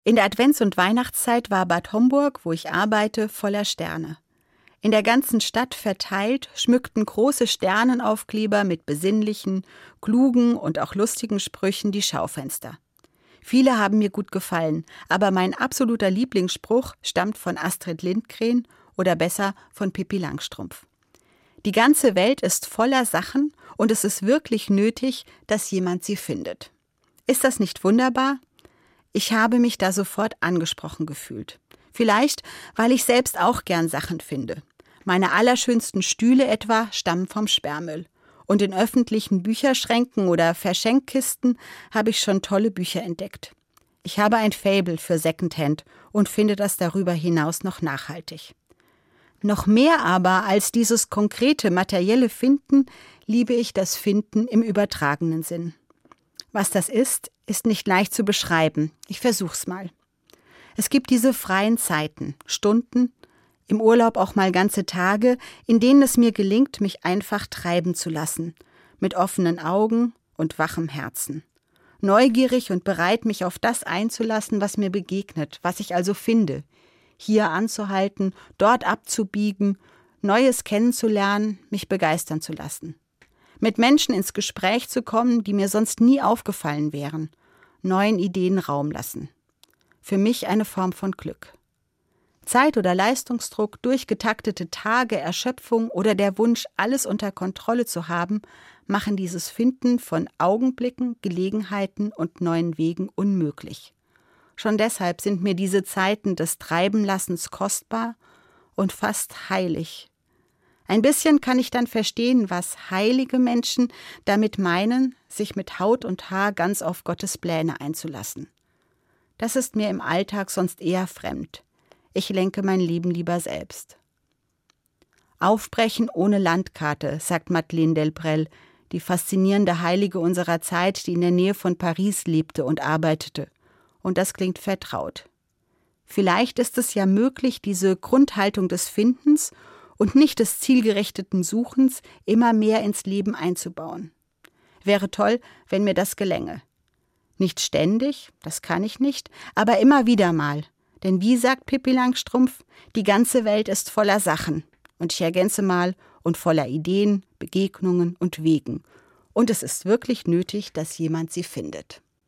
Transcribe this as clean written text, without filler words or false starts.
In der Advents- und Weihnachtszeit war Bad Homburg, wo ich arbeite, voller Sterne. In der ganzen Stadt verteilt schmückten große Sternenaufkleber mit besinnlichen, klugen und auch lustigen Sprüchen die Schaufenster. Viele haben mir gut gefallen, aber mein absoluter Lieblingsspruch stammt von Astrid Lindgren oder besser von Pippi Langstrumpf. Die ganze Welt ist voller Sachen und es ist wirklich nötig, dass jemand sie findet. Ist das nicht wunderbar? Ich habe mich da sofort angesprochen gefühlt. Vielleicht, weil ich selbst auch gern Sachen finde. Meine allerschönsten Stühle etwa stammen vom Sperrmüll. Und in öffentlichen Bücherschränken oder Verschenkkisten habe ich schon tolle Bücher entdeckt. Ich habe ein Faible für Secondhand und finde das darüber hinaus noch nachhaltig. Noch mehr aber als dieses konkrete materielle Finden liebe ich das Finden im übertragenen Sinn. Was das ist nicht leicht zu beschreiben. Ich versuch's mal. Es gibt diese freien Zeiten, Stunden, im Urlaub auch mal ganze Tage, in denen es mir gelingt, mich einfach treiben zu lassen, mit offenen Augen und wachem Herzen. Neugierig und bereit, mich auf das einzulassen, was mir begegnet, was ich also finde. Hier anzuhalten, dort abzubiegen, Neues kennenzulernen, mich begeistern zu lassen. Mit Menschen ins Gespräch zu kommen, die mir sonst nie aufgefallen wären. Neuen Ideen Raum lassen. Für mich eine Form von Glück. Zeit- oder Leistungsdruck, durchgetaktete Tage, Erschöpfung oder der Wunsch, alles unter Kontrolle zu haben, machen dieses Finden von Augenblicken, Gelegenheiten und neuen Wegen unmöglich. Schon deshalb sind mir diese Zeiten des Treibenlassens kostbar und fast heilig. Ein bisschen kann ich dann verstehen, was heilige Menschen damit meinen, sich mit Haut und Haar ganz auf Gottes Pläne einzulassen. Das ist mir im Alltag sonst eher fremd. Ich lenke mein Leben lieber selbst. Aufbrechen ohne Landkarte, sagt Madeleine Delbrel, die faszinierende Heilige unserer Zeit, die in der Nähe von Paris lebte und arbeitete. Und das klingt vertraut. Vielleicht ist es ja möglich, diese Grundhaltung des Findens und nicht des zielgerichteten Suchens immer mehr ins Leben einzubauen. Wäre toll, wenn mir das gelänge. Nicht ständig, das kann ich nicht, aber immer wieder mal. Denn wie sagt Pippi Langstrumpf, die ganze Welt ist voller Sachen. Und ich ergänze mal, und voller Ideen, Begegnungen und Wegen. Und es ist wirklich nötig, dass jemand sie findet.